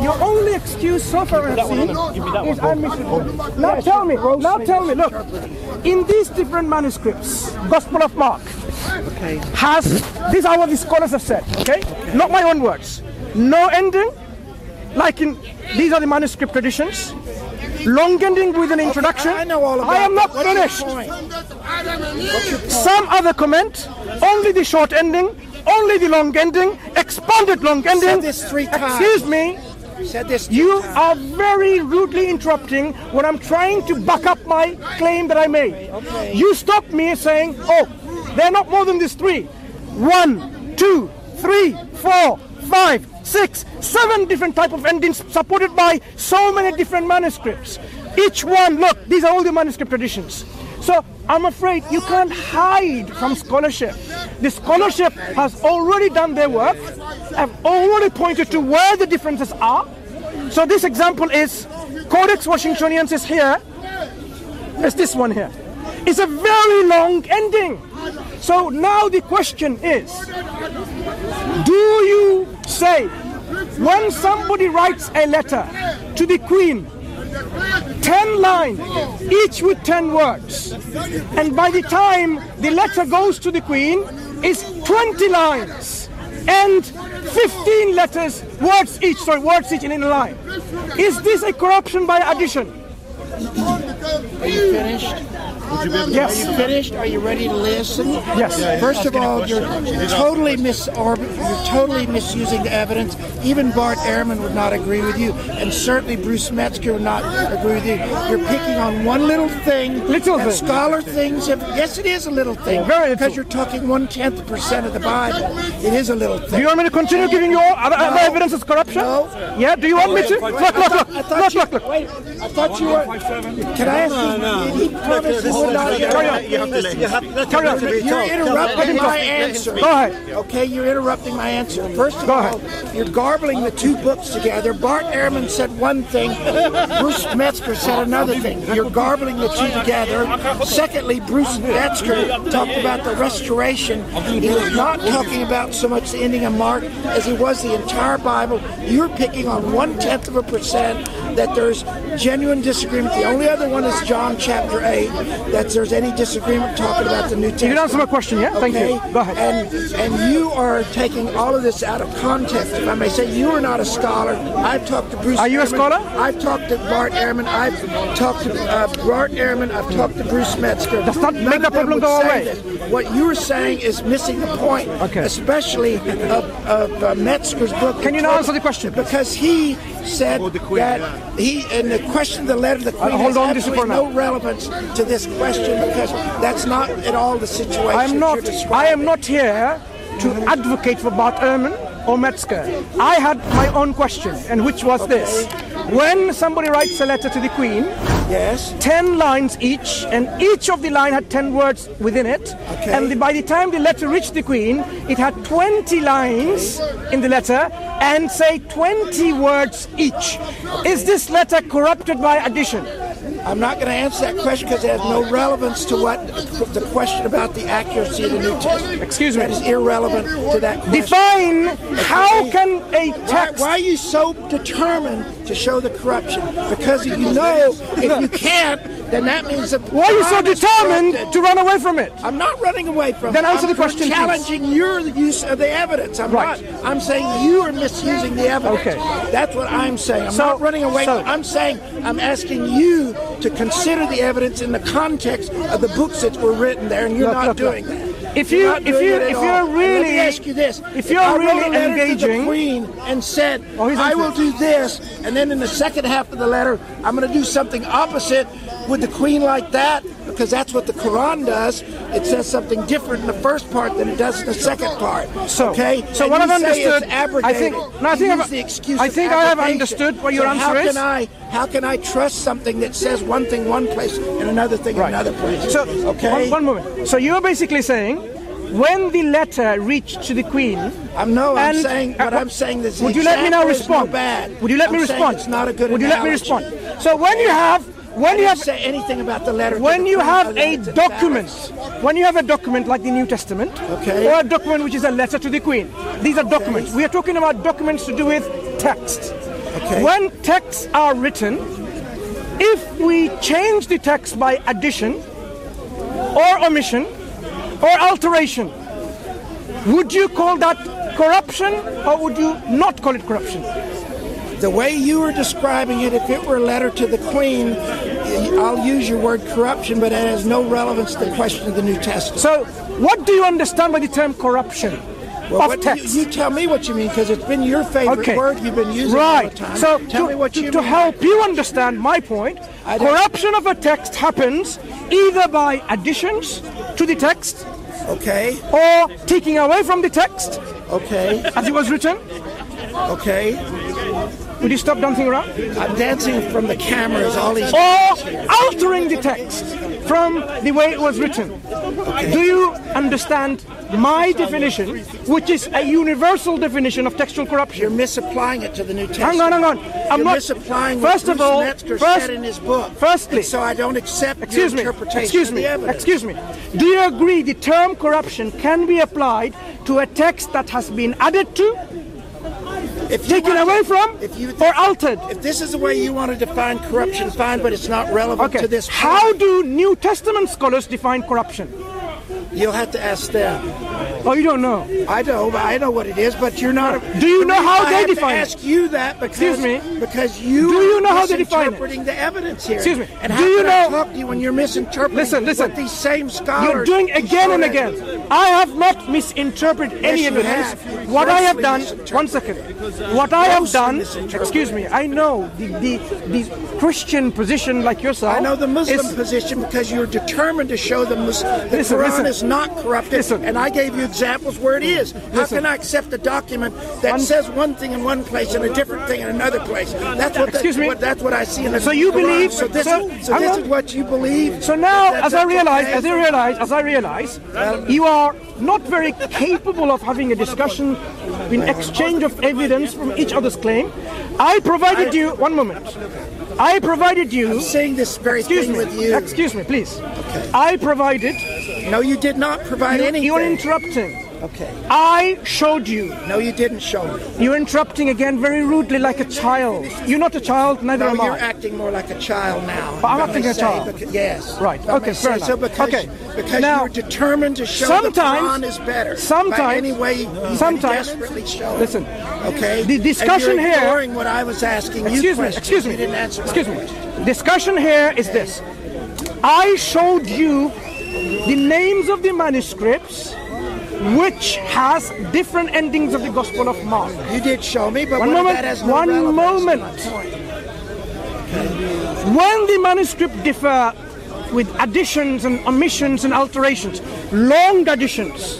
Your only excuse so far I've seen is I'm misinterpreting. Now tell me, look, in these different manuscripts, Gospel of Mark these are what the scholars have said, okay? Not my own words. No ending, like in, these are the manuscript traditions. Long ending with an introduction. I know all about I am not finished. Some other comment, only the short ending, only the long ending, expanded long ending. Said this 3 times. Excuse me. Said this You are very rudely interrupting when I'm trying to back up my claim that I made. Okay. You stopped me saying, oh, they're not more than these 3. 1, 2, 3, 4, 5, 6, 7 different type of endings supported by so many different manuscripts. Each one, look, these are all the manuscript traditions. So I'm afraid you can't hide from scholarship. The scholarship has already done their work, have already pointed to where the differences are. So this example is Codex Washingtoniensis is here. There's this one here. It's a very long ending. So now the question is, do you say, when somebody writes a letter to the Queen, 10 lines, each with 10 words, and by the time the letter goes to the Queen, it's 20 lines, and 15 words each in a line. Is this a corruption by addition? Are you finished? Yes. Are you finished? Are you ready to listen? Yes. First of all, you're totally misusing the evidence. Even Bart Ehrman would not agree with you, and certainly Bruce Metzger would not agree with you. You're picking on one little thing. Little thing. Scholar things have. Yes, it is a little thing. Very little. Because you're talking 1/10% of the Bible. It is a little thing. Do you want me to continue giving you other evidence of corruption? No. Yeah. Do you want me to? Look. Wait. I thought you were. Can I ask you? Did he promise he would not? You're interrupting my answer. Go ahead. Okay, you're interrupting my answer. First of all, you're garbling the 2 books together. Bart Ehrman said one thing, Bruce Metzger said another thing. You're garbling the 2 together. Secondly, Bruce Metzger talked about the restoration. He was not talking about so much the ending of Mark as he was the entire Bible. You're picking on 1/10% that there's genuine disagreement. The only other one is John chapter 8, that there's any disagreement talking about the New Testament. You can answer my question, yeah? Thank you. Go ahead. And you are taking all of this out of context. If I may say, you are not a scholar. I've talked to Bruce. Are you a scholar? I've talked to Bart Ehrman. I've talked to Bart Ehrman. I've talked to Bruce Metzger. Does not make the problem go away. What you are saying is missing the point, especially of Metzger's book. Can you now answer the question? Because he said that in the question of the letter to the Queen has absolutely no relevance to this question, because that's not at all the situation I am not here to advocate for Bart Ehrman or Metzger. I had my own question, and which was this. When somebody writes a letter to the Queen, 10 lines each, and each of the line had 10 words within it, and by the time the letter reached the Queen, it had 20 lines in the letter, and say 20 words each. Is this letter corrupted by addition? I'm not going to answer that question because it has no relevance to what the question about the accuracy of the New Testament. Excuse me. That is irrelevant to that question. Define how can a text... Why are you so determined to show the corruption? Because you know if you can't, then that means that... Why are you so determined to run away from it? I'm not running away from it. Then answer the question, challenging your use of the evidence. I'm not. I'm saying you are misusing the evidence. Okay. That's what I'm saying. I'm not running away from it. I'm saying I'm asking you to consider the evidence in the context of the books that were written there, and you're not doing that. If you're really, let me ask you this: if you're really engaging, to the Queen and said, "I will do this," and then in the second half of the letter, I'm going to do something opposite, would the Queen like that? Because that's what the Quran does. It says something different in the first part than it does in the second part. So what I've understood, I think I have understood what your answer is. How can I trust something that says one thing one place and another thing in another place? So, one moment. So you're basically saying, when the letter reached to the Queen, I'm saying I'm saying this. Would you let me now respond? Would you let me respond? It's not a good. Would you let me respond? So when you have say anything about the letter. When you have a document, like the New Testament, or a document which is a letter to the Queen, these are documents. We are talking about documents to do with text. Okay. When texts are written, if we change the text by addition or omission or alteration, would you call that corruption or would you not call it corruption? The way you were describing it, if it were a letter to the Queen, I'll use your word corruption, but it has no relevance to the question of the New Testament. So, what do you understand by the term corruption of text? You tell me what you mean, because it's been your favorite word you've been using all the time. So, tell me what you mean. To help you understand my point, corruption of a text happens either by additions to the text, okay, or taking away from the text, okay, as it was written. Okay. Would you stop dancing around? I'm dancing from the cameras, all these. Or altering the text from the way it was written. Okay. Do you understand my definition, which is a universal definition of textual corruption? You're misapplying it to the New Testament. Hang on. You're misapplying what Bruce Metzger said in his book. Firstly, so I don't accept your interpretation of the evidence. Excuse me. Do you agree the term corruption can be applied to a text that has been added to, taken away from, or altered? If this is the way you want to define corruption, fine, but it's not relevant to this point. How do New Testament scholars define corruption? You'll have to ask them. Oh, you don't know? I know, but I know what it is, but you're not. Do you know how they define it? I ask you that because, excuse me, because you do you know how they define it? Misinterpreting the evidence here. Excuse me. And how can I talk to you when you're misinterpreting listen. what these same scholars? You're doing again and again. I have not misinterpreted any evidence. What I have done. One second. What I have done. Excuse me. I know the Christian position like yourself. I know the Muslim position because you're determined to show the Quran is not corrupted. And I gave you examples where it is. How can I accept a document that says one thing in one place and a different thing in another place? That's what. That's what I see in the Quran. So you believe? So this is what you believe. So now, as I realize, you are not very capable of having a discussion in exchange of evidence from each other's claim. I provided you. One moment. I provided you. I'm saying this very thing with you. Excuse me, please. Okay. I provided. No, you did not provide anything. You're interrupting. Okay. I showed you. No, you didn't show me. You're interrupting again very rudely like a child. You're not a child, neither am I. You're acting more like a child now. But I'm acting a child. Yes. Right. Okay, fair enough. So because now, you're determined to show the Quran is better. Sometimes. By any way you desperately show it. Listen. Okay. The discussion and you're here. Ignoring what I was asking you. Excuse me. You didn't answer my question. Discussion here is this. I showed you the names of the manuscripts which has different endings of the Gospel of Mark. You did show me, but that has no one moment. When the manuscript differ with additions and omissions and alterations, long additions.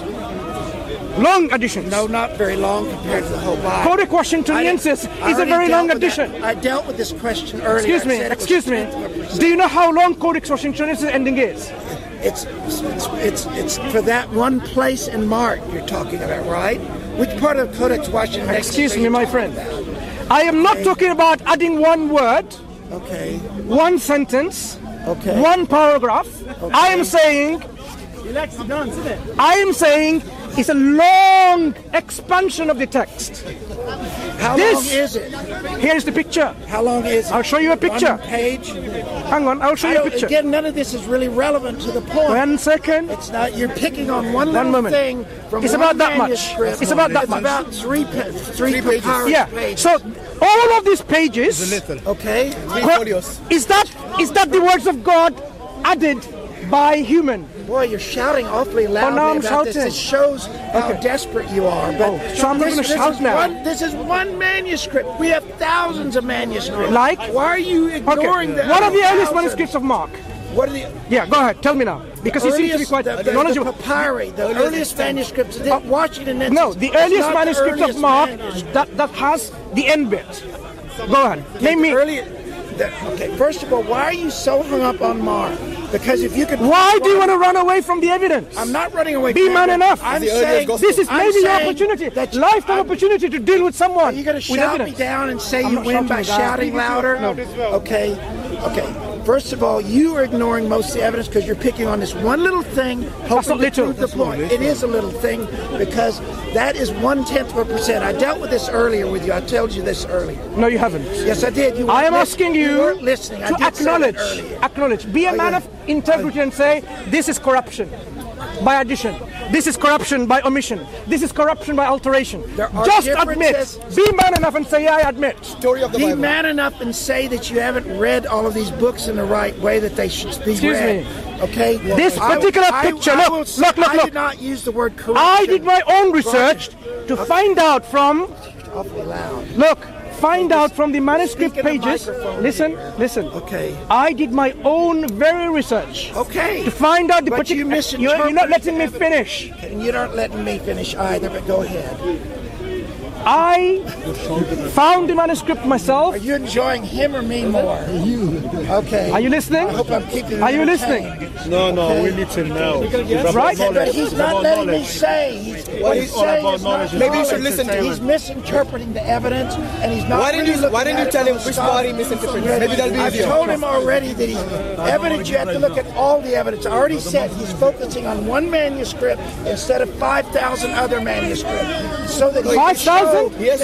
No, not very long compared to the whole Bible. Codex Washingtoniensis is a very long addition. I dealt with this question earlier. Excuse me. Do you know how long Codex Washingtonensis ending is? It's for that one place in Mark you're talking about, right? Which part of Codex Washington? Excuse me, my friend. I am not talking about adding one word, one sentence, one paragraph. Okay. I am saying it's a long expansion of the text. How long is it? Here's the picture. How long is it? I'll show you a picture. One page? Hang on, I'll show you a picture. Again, none of this is really relevant to the point. 1 second. It's not. You're picking on one little thing from it's about that much. It's about that much. About three pages. Pages. So all of these pages. Okay. Is that the words of God added by human? Boy, you're shouting awfully loudly about this. This shows how desperate you are. But so I'm not going to shout now. This is one manuscript. We have thousands of manuscripts. Like? Why are you ignoring the What are the earliest manuscripts of Mark? What are the? Yeah, go ahead. Tell me now, because you seem to be quite knowledgeable. The papyri, the earliest manuscripts. Washington. No, the earliest manuscript of Mark that has the end bit. Go ahead. Name me. Okay. First of all, why are you so hung up on Mark? Because if you could. Why do you want to run away from the evidence? I'm not running away. Be man enough. I'm saying this is maybe your opportunity, lifetime opportunity to deal with someone. Are you going to shout me down and say you win by shouting louder? No. Okay. First of all, you are ignoring most of the evidence because you're picking on this one little thing, hoping to prove the point. It is a little thing because that is 0.1%. I dealt with this earlier with you. I told you this earlier. No, you haven't. Yes, I did. I am asking you weren't listening. to acknowledge. Be a man of integrity and say, this is corruption by addition. This is corruption by omission. This is corruption by alteration. Just admit. Be man enough and say, yeah, I admit. Story of the Bible. Be man enough and say that you haven't read all of these books in the right way that they should be read. Me. Okay? This particular picture, look. I did not use the word corruption. I did my own research to find out from... Awfully loud. Look. Find out from the manuscript pages. Listen. Okay. I did my own very research. Okay. To find out the but particular. You misinterpreted. You're not letting me finish. And you're not letting me finish either. But go ahead. I found the manuscript myself. Are you enjoying him or me more? Okay. Are you listening? I hope I'm keeping you Are you listening? No, we need to know. Right? But he's not letting me say. What he's saying is not Maybe you should listen to him. He's misinterpreting the evidence, and he's not. Why didn't you tell him which part he misinterpreted? Maybe that'll be easier. I've told him already that he's evidence. You have to look at all the evidence. I already said he's focusing on one manuscript instead of 5,000 other manuscripts, so that 5,000? Yes,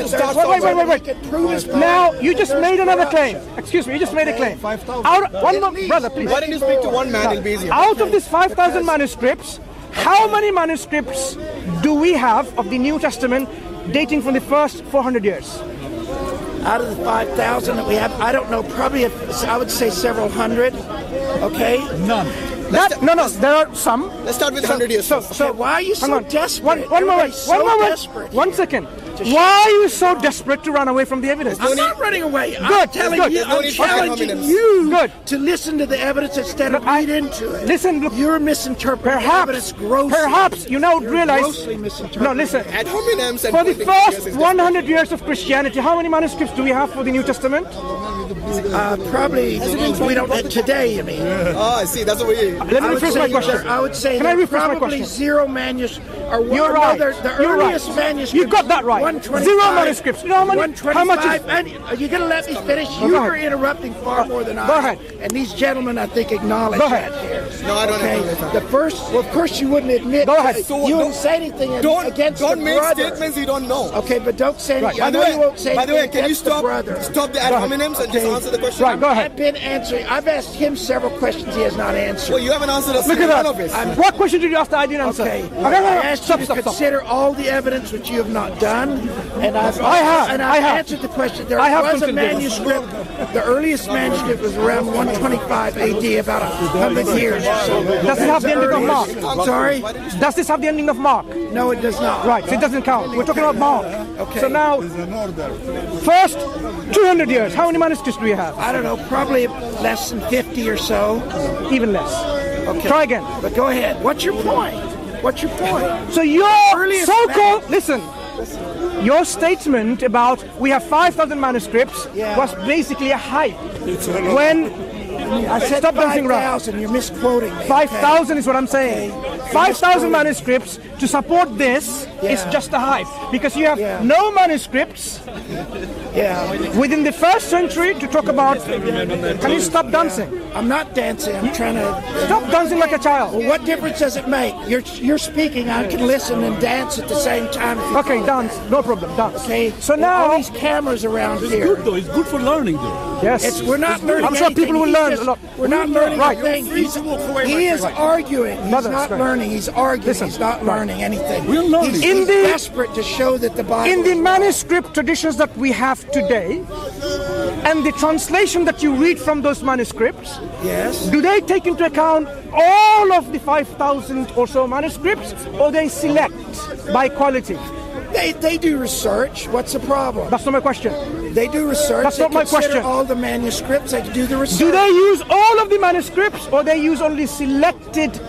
wait. Now, you just made another claim. Excuse me, you just made a claim. One more, brother, please. Why didn't you speak to one man? It'll be easier. Out of these 5,000 manuscripts, how many manuscripts do we have of the New Testament dating from the first 400 years? Out of the 5,000 that we have, I don't know, probably, I would say several hundred. Okay? None. No, there are some. Let's start with 100 years. So why are you so desperate? One moment. Desperate. 1 second. Why are you so desperate to run away from the evidence? I'm not running away. I'm challenging you to listen to the evidence instead of read into it. Listen, look, you're misinterpreting the evidence grossly. Perhaps you now realize. No, listen. For the first 100 years of Christianity, how many manuscripts do we have for the New Testament? Probably we don't today. I mean. Oh, I see. That's what we. Let me rephrase my question. I would say probably zero manuscripts. You're right. The earliest manuscript. You got that right. 0 manuscripts. You know how much is... Are you going to let me finish? You are interrupting far more than I am. Go ahead. And these gentlemen, I think, acknowledge that here. No, I don't know. The first, well, of course, you wouldn't admit. Go ahead. You wouldn't say anything against the brother. Don't make statements you don't know. Okay, but don't say anything. By the way, can you stop the ad hominems and just answer the question? Right, go ahead. I've been answering. I've asked him several questions he has not answered. Well, you haven't answered us. Look at that. What question did you ask that I didn't answer? Okay. I asked you to consider all the evidence which you have not done, and I've answered the question. There was a manuscript. The earliest manuscript was around 125 AD, about 100 years or so. Does it have the ending of Mark? Sorry? Does this have the ending of Mark? No, it does not. Right, so it doesn't count. We're talking about Mark. Okay. So now, first 200 years, how many manuscripts do we have? I don't know, probably less than 50 or so. Even less. Okay. Try again. But go ahead. What's your point? So your so-called... Listen. Your statement about we have 5,000 manuscripts was basically a hype. When I said stop dancing around. 5,000, you're misquoting me. 5,000 is what I'm saying. 5,000 manuscripts to support this is just a hype because you have no manuscripts within the first century to talk about. Can you stop dancing? I'm not dancing. I'm trying to stop dancing like a child. Well, what difference does it make? You're speaking. I can listen and dance at the same time. Okay, dance. No problem. Dance. Okay. So now all these cameras around here. Good though. It's good for learning though. Yes. We're not learning. I'm sure people will learn a lot. We're not learning right. anything. He is arguing. He's not learning. He's arguing. Listen, he's not learning anything. We're learning. He's desperate to show that the Bible. In the manuscript traditions that we have today, and the translation that you read from those manuscripts, do they take into account all of the 5,000 or so manuscripts, or they select by quality? They do research. What's the problem? That's not my question. They do research. That's not my question. All the manuscripts. They do the research. Do they use all of the manuscripts, or they use only selected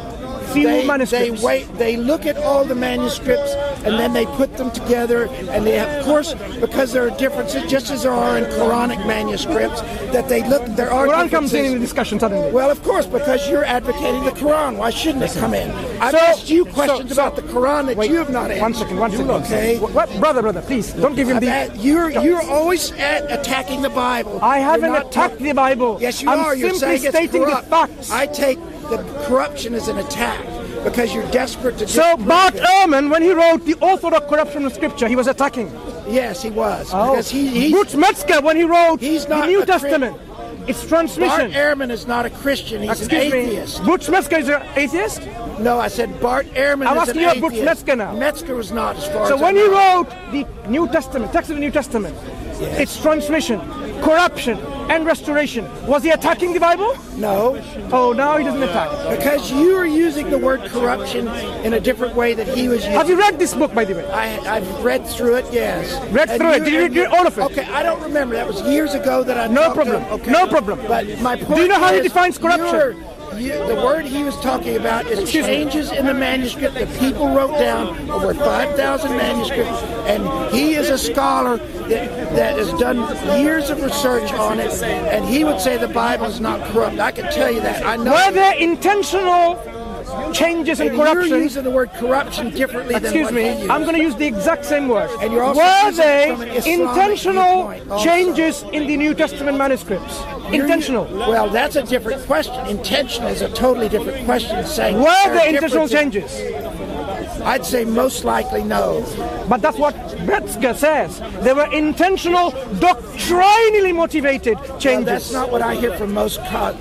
few They manuscripts. They look at all the manuscripts and then they put them together. And they have, of course, because there are differences, just as there are in Quranic manuscripts, that they look. There are Quran comes in differences. the discussion suddenly. Well, of course, because you're advocating the Quran. Why shouldn't it come in? I've asked you questions about the Quran that you have not answered. One second. Okay. Brother, please, don't give him You're always attacking the Bible. I haven't You're not attacked the Bible. Yes, you I'm are. You're simply saying it's stating the corrupt. facts. I take the corruption as an attack because you're desperate to. So disprove Bart it. Ehrman, when he wrote the orthodox corruption of Scripture, he was attacking. Yes, he was. Because Butch Metzger, when he wrote he's the not New a Testament, it's transmission. Bart Ehrman is not a Christian. He's Excuse an me. atheist. Butch Metzger is an atheist? No, I said Bart Ehrman I'm is asking an you about atheist. Butch Metzger now. Metzger was not, as far So as when I he know. wrote the New Testament, text of the New Testament, it's transmission, corruption, and restoration. Was he attacking the Bible? No. Oh, now he doesn't attack. Because you are using the word corruption in a different way that he was using. Have you read this book, by the way? I've read through it, yes. Read through it. Did you read all of it? Okay, I don't remember. That was years ago that I No talked problem. to him. Okay. No problem. But my point Do you know how he is, defines corruption? the word he was talking about is changes in the manuscript that people wrote down, over 5,000 manuscripts, and he is a scholar that has done years of research on it, and he would say the Bible is not corrupt. I can tell you that. I know. Were there intentional changes and and you're corruption? using the word corruption differently Excuse than what he me, used. I'm going to use the exact same word. And you're also Were using it they from an Islamic intentional viewpoint also. changes in the New Testament manuscripts? Intentional. Well, that's a different question. Intentional is a totally different question. Saying Were there there are intentional differences. changes? I'd say most likely no. But that's what Metzger says. They were intentional, doctrinally motivated Well, changes. that's not what I hear from most.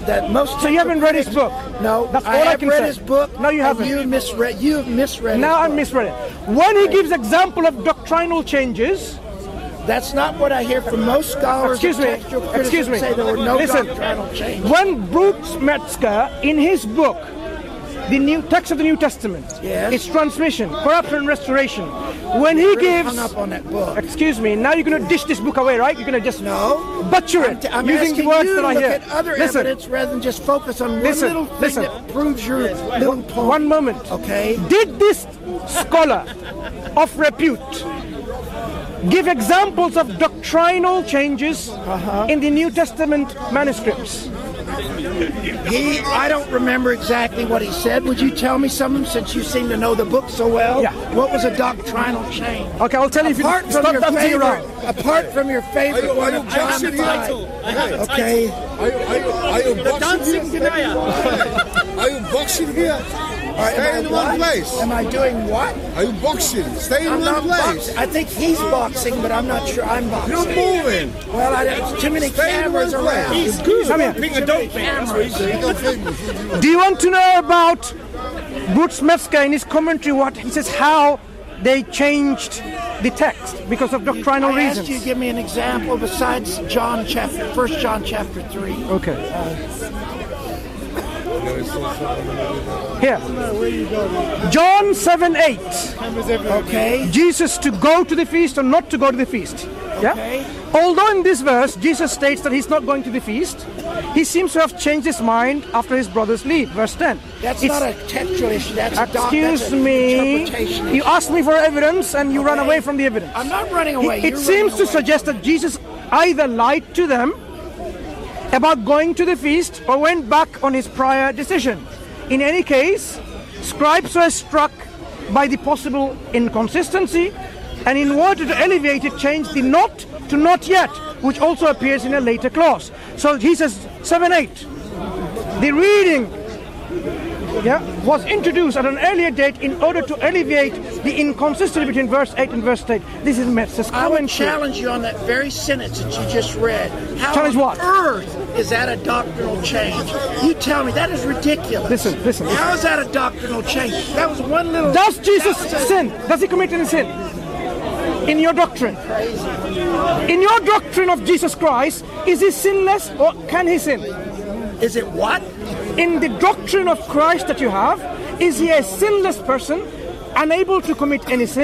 So you haven't read his book? No, That's I all I have can read say. his book. No, you and haven't. You misread. You have misread. Now his I book. misread it. When he gives example of doctrinal changes, That's not what I hear from most scholars. excuse of me, textual excuse criticism me. Say there were no Listen, doctrinal changes. when Bruce Metzger, in his book, the new text of the New Testament, Yes. its transmission, corruption, and restoration, when he Really gives, hung up on that book. excuse me, now you're going to dish this book away, right? You're going to just No. butcher it I'm using asking the words you that to I look hear. at other Listen, evidence rather than just focus on one Listen, little thing listen. that proves your little point. one moment. Okay. Did this scholar of repute give examples of doctrinal changes in the New Testament manuscripts? I don't remember exactly what he said. Would you tell me something since you seem to know the book so well? Yeah. What was a doctrinal change? Okay, I'll tell you if you Apart from stop your dancing favorite, around. apart from your favorite one of John Actually, Five. I have a Okay. Are you boxing here? Are you boxing here? All right, Stay am in I one what? place. Am I doing what? Are you boxing? Stay in I'm one not place. boxing. I think he's boxing, but I'm not sure I'm boxing. You're moving. Well, there's too many Stay in cameras one place. around. He's Come here. Too many cameras. Do you want to know about Bruce Metzger in his commentary? What he says, how they changed the text because of doctrinal I asked reasons. you to give me an example besides 1 John chapter 3. Okay. Here. John 7:8. Okay. Jesus to go to the feast or not to go to the feast. Yeah? Okay. Although in this verse Jesus states that he's not going to the feast, he seems to have changed his mind after his brothers leave. Verse 10. That's It's- not a textual issue. That's a Excuse an me. interpretation You issue. asked me for evidence and you run Okay. away from the evidence. I'm not running away. It You're seems running to away. suggest that Jesus either lied to them about going to the feast or went back on his prior decision. In any case, scribes were struck by the possible inconsistency and in order to alleviate it changed the not to not yet, which also appears in a later clause. So he says 7:8. The reading was introduced at an earlier date in order to alleviate the inconsistency between verse 8 and verse 8. This is Metzger's I would commentary. challenge you on that very sentence that you just read. How Challenge on what? earth is that a doctrinal change? You tell me. That is ridiculous. Listen. How is that a doctrinal change? That was one little... Does Jesus that was a- sin? Does he commit any sin? In your doctrine? In your doctrine of Jesus Christ, is he sinless or can he sin? Is it what? In the doctrine of Christ that you have, is he a sinless person, unable to commit any sin?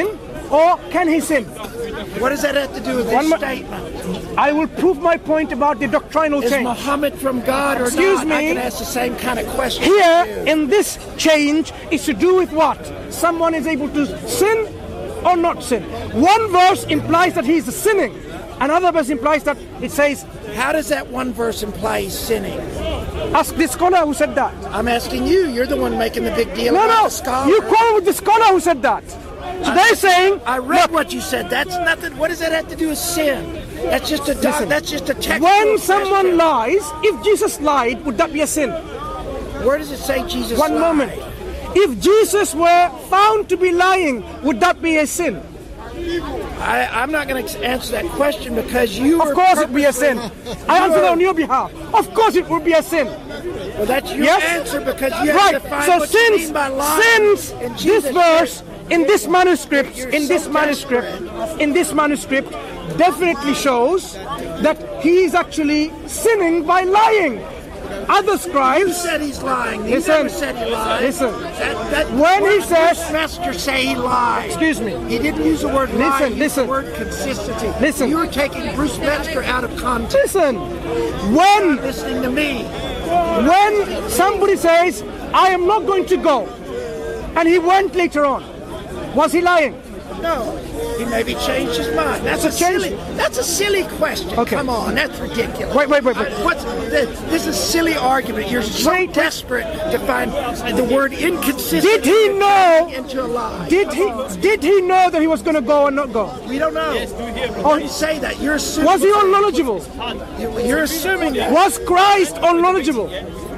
or can he sin? What does that have to do with One this mo- statement? I will prove my point about the doctrinal Is change. Muhammad from God or Excuse not? me. I can ask the same kind of question. Here, to you. in this change, is to do with what? Someone is able to sin or not sin. One verse implies that he is sinning. Another verse implies that it says, How does that one verse imply he's sinning? ask the scholar who said that. I'm asking you. You're the one making the big deal No, about no, the scholar. you quarrel with the scholar who said that. So they're saying, I read look, what you said. That's nothing. What does that have to do with sin? That's just a Listen, that's just a textual when someone question. lies, if Jesus lied, would that be a sin? Where does it say Jesus One lied? moment. If Jesus were found to be lying, would that be a sin? I'm not going to answer that question because you. Of course it would be a sin. I answer on your behalf. Of course it would be a sin. Well, that's your Yes? answer because you have Right. to define So what you mean since by lying. And this Jesus verse said- in this manuscript, You're in so this manuscript, definitely shows that he is actually sinning by lying. Other You scribes, said he's lying. You Listen. never said he lied. Listen. That When he word says- Master say he lied. excuse me, He didn't use the word lie. Listen, He used listen. the word consistency. Listen. You were taking Bruce Metzger out of context. listen, when Listening to me. when somebody says, I am not going to go, and he went later on, was he lying? No, he maybe changed his mind. That's a silly. That's a silly question. Okay. Come on, that's ridiculous. Wait. What's this is a silly argument. You're so Wait. desperate to find the word inconsistent. Did he know? Into a lie? Did he know that he was going to go or not go? We don't know. Or You say that. You're assuming. was he unknowledgeable? You're assuming that. Was Christ unknowledgeable?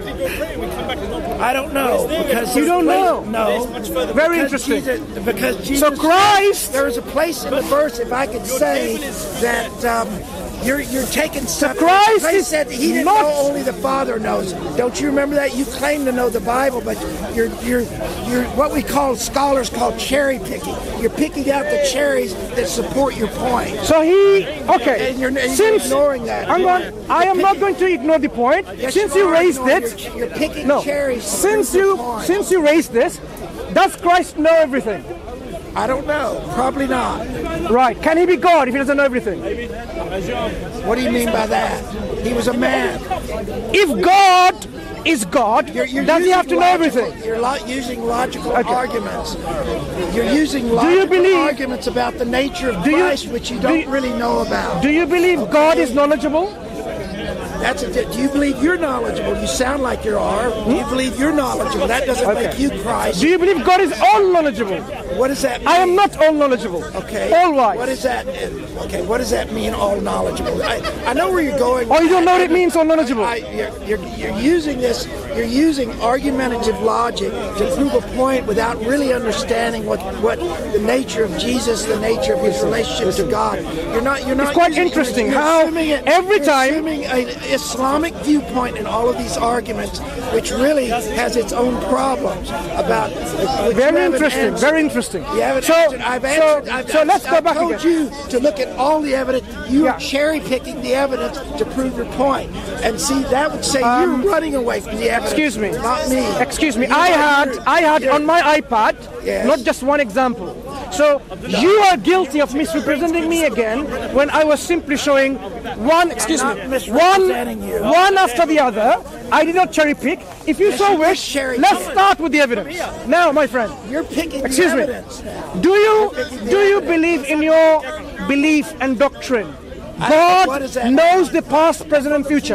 I don't know because You don't know? No. Very Because interesting. because Jesus. So Christ- There is a place in the verse, if I could say, that you're taking stuff. Christ Christ is said he didn't not- know, only the Father knows. Don't you remember that? You claim to know the Bible, but you're what we call scholars call cherry picking. You're picking out the cherries that support your point. So he, okay, And you're since, ignoring that. hang on, I am not going to ignore the point. Yes, Since you you are raised ignoring it, You're picking no, cherries. to since prove your you, point. since you raised this, does Christ know everything? I don't know. Probably not. Right, can he be God if he doesn't know everything? What do you mean by that? He was a man. If God is God, You're does he using have to know logical- everything? You're using logical Okay. arguments. You're using you logical believe- arguments about the nature of Do you- Christ, which you do don't you- really know about. Do you believe God is knowledgeable? Do you believe you're knowledgeable? You sound like you are. Do you believe you're knowledgeable? That doesn't Okay. make you Christ. Do you believe God is all knowledgeable? What does that mean? I am not all knowledgeable. Okay. All wise. What does that mean? Okay. What does that mean? All knowledgeable. I know where you're going. Oh, you don't know what it means, all knowledgeable? You're using this. You're using argumentative logic to prove a point without really understanding what the nature of Jesus, the nature of his relationship to God. You're not. It's quite using- interesting you're how assuming every you're time- assuming an Islamic viewpoint in all of these arguments, which really has its own problems about. which you Very haven't interesting, answered. very interesting. You haven't So- answered. I've answered. so let's go back I told again. you to look at all the evidence. You Yeah. are cherry picking the evidence to prove your point, and see that would say you're running away from the evidence. Excuse me. Not me. Excuse me. You I are- had you're- on my iPad, Yes. not just one example. So you are guilty of misrepresenting me again when I was simply showing one. Excuse not me. misrepresenting you. One after the other. I did not cherry pick. If you so you did wish, cherry let's pick. start with the evidence. Now, my friend. You're picking Excuse the me. evidence now. Do you believe in your belief and doctrine? what God does that knows the past, present, and future.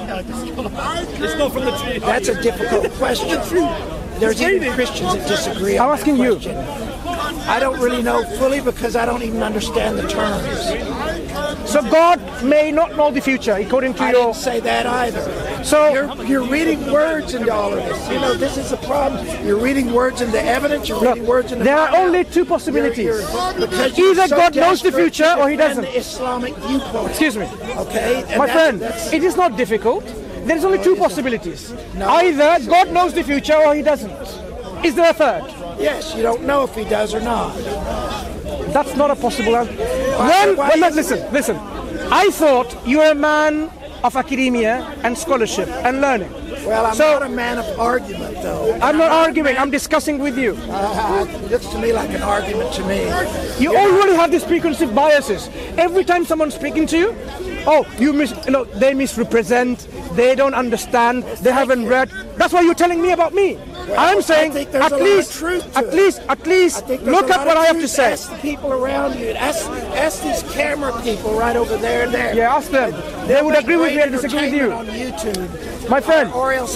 It's not from the tree. That's a difficult question. There's even Christians that disagree on I'm asking that you. question. I don't really know fully because I don't even understand the terms. So God may not know the future, according to I your. didn't say that either. So You're reading words into all of this. You know, this is a problem. You're reading words into evidence. You're look, reading words into. there are only two possibilities. Because you're Either so God knows the desperate future to or he defend doesn't. the Islamic viewpoint. Excuse me, Okay, and my that's- friend. that's- It is not difficult. There is only two possibilities. No. Either God knows the future or he doesn't. Is there a third? yes, you don't know if he does or not. That's not a possible answer. why Well, is it? listen. I thought you were a man of academia and scholarship and learning. Well, I'm not a man of argument, though. I'm not arguing. I'm discussing with you. It looks to me like an argument to me. You already have these preconceived biases. Every time someone's speaking to you, they misrepresent, they don't understand, they haven't read. That's what you're telling me about me. Well, I'm saying at least look at what I have to say. Ask the people around you. Ask these camera people right over there and there. Yeah, ask them. They would agree with me and disagree with you. On YouTube. My friend,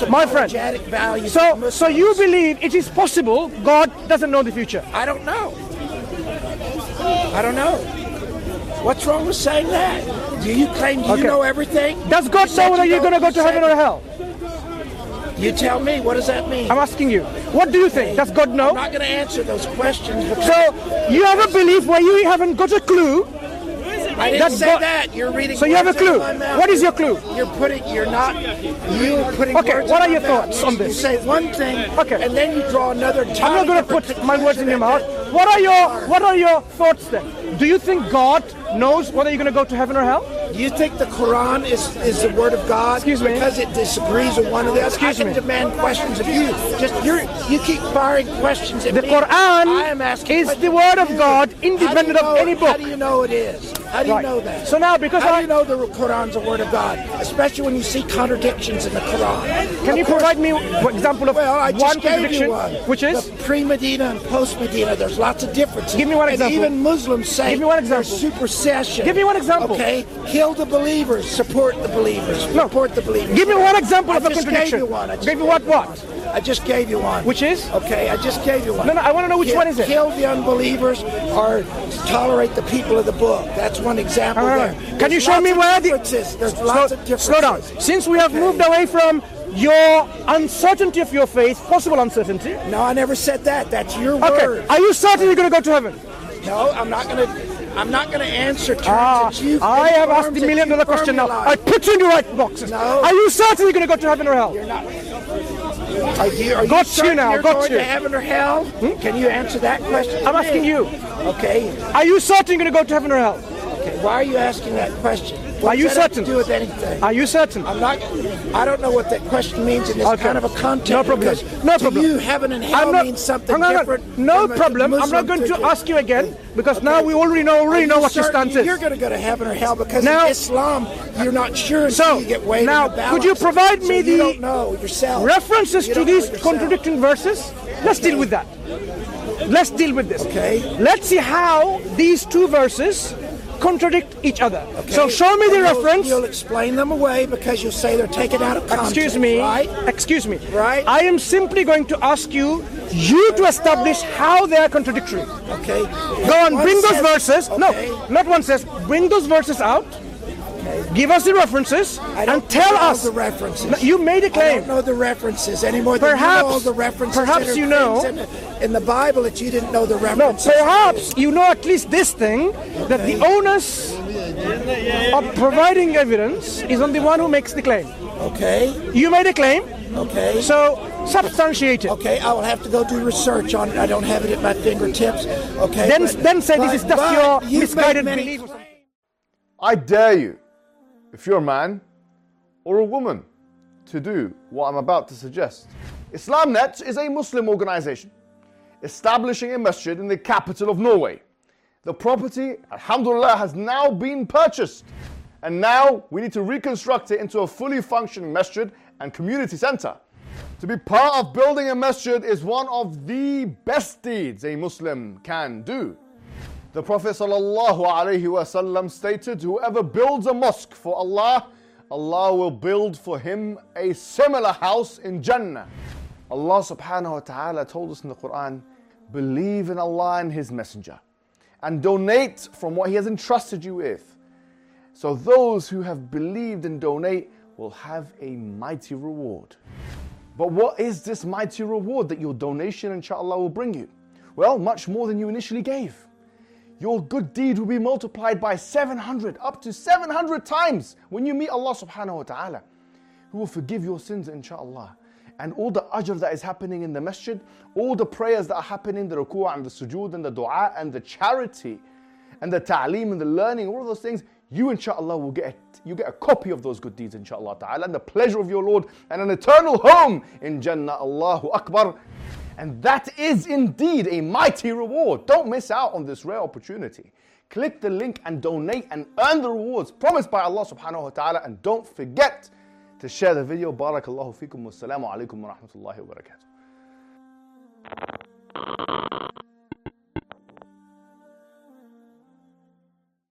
so you believe it is possible God doesn't know the future? I don't know. What's wrong with saying that? Do you claim you know everything? Does God know whether you're going to go to heaven or hell? You tell me. What does that mean? I'm asking you. What do you think? Does God know? I'm not going to answer those questions. So you have a belief where you haven't got a clue. I didn't say that. You're reading. So you have a clue. What is your clue? You're putting Okay, what are your thoughts on this? You say one thing, and then you draw another. I'm not going to put my words in your mouth. What are your thoughts then? Do you think God knows whether you're going to go to heaven or hell? Do you think the Quran is the word of God? Excuse me. Because it disagrees with one of the other? I can demand questions of you. You keep firing questions at me. The Quran is the word of God, independent of any book. How do you know it is? How do you know that? So now, because how do you know the Quran's a word of God, especially when you see contradictions in the Quran? Can you provide me an example of one contradiction? Which is the pre-Medina and post-Medina. There's lots of differences. Give me one example. And even Muslims say give me one example. Supersession. Give me one example. Okay, kill the believers, support the believers. Support the believers. Give me one example of a contradiction. Gave you one. What? I just gave you one. Which is? Okay, I just gave you one. No, I want to know which one is it. Kill the unbelievers or tolerate the people of the book. That's one example there. Can you show me where There's lots of differences. Slow down. Since we have moved away from your uncertainty of your faith, possible uncertainty. No, I never said that. That's your word. Are you certain you're going to go to heaven? No, I'm not going to answer terms that you've I have asked the $1 million question now. I put you in the right boxes. No. Are you certain you're going to go to heaven or hell? You're not. Are you certain you're going to heaven or hell? Can you answer that question? I'm asking you. Okay. Are you certain you're going to go to heaven or hell? Okay. Why are you asking that question? Are you certain? To do with anything? Are you certain? I don't know what that question means in this kind of a context. No problem. No problem. To you, heaven and hell means something different. No problem. I'm not going to ask you again because now we already know what your stance is. You're going to go to heaven or hell because in Islam you're not sure until you get weighed in the balance. Could you provide me you don't know yourself. References to these contradicting verses? Let's deal with that. Let's deal with this. Okay. Let's see how these two verses contradict each other. Okay. So show me the reference. You'll explain them away because you'll say they're taken out of context. Excuse me. Right? I am simply going to ask you to establish how they are contradictory. Okay. Go on, bring those verses. Okay. No, not one says. Bring those verses out. Okay. Give us the references and tell us the references. No, you made a claim. I don't know the references anymore than you know all the references. Perhaps you know in the Bible that you didn't know the references. No, perhaps you know at least this thing that the onus of providing evidence is on the one who makes the claim. Okay. You made a claim. Okay. So substantiate it. Okay, I will have to go do research on it. I don't have it at my fingertips. Okay. Then say this is just your misguided belief. I dare you, if you're a man or a woman, to do what I'm about to suggest. IslamNet is a Muslim organization establishing a masjid in the capital of Norway. The property, alhamdulillah, has now been purchased. And now we need to reconstruct it into a fully functioning masjid and community center. To be part of building a masjid is one of the best deeds a Muslim can do. The Prophet ﷺ stated, whoever builds a mosque for Allah, Allah will build for him a similar house in Jannah. Allah subhanahu wa ta'ala told us in the Quran, believe in Allah and His Messenger and donate from what He has entrusted you with. So those who have believed and donate will have a mighty reward. But what is this mighty reward that your donation inshallah will bring you? Well, much more than you initially gave. Your good deed will be multiplied by 700, up to 700 times when you meet Allah subhanahu wa ta'ala, who will forgive your sins inshallah. And all the ajr that is happening in the masjid, all the prayers that are happening, the ruku' and the sujood and the dua and the charity and the ta'aleem and the learning, all of those things, you inshallah will get a copy of those good deeds inshallah ta'ala, and the pleasure of your Lord and an eternal home in Jannah. Allahu Akbar. And that is indeed a mighty reward. Don't miss out on this rare opportunity. Click the link and donate and earn the rewards promised by Allah subhanahu wa ta'ala, and don't forget to share the video. Barakallahu feekum. Wassalamu alaikum wa rahmatullahi wa barakatuh.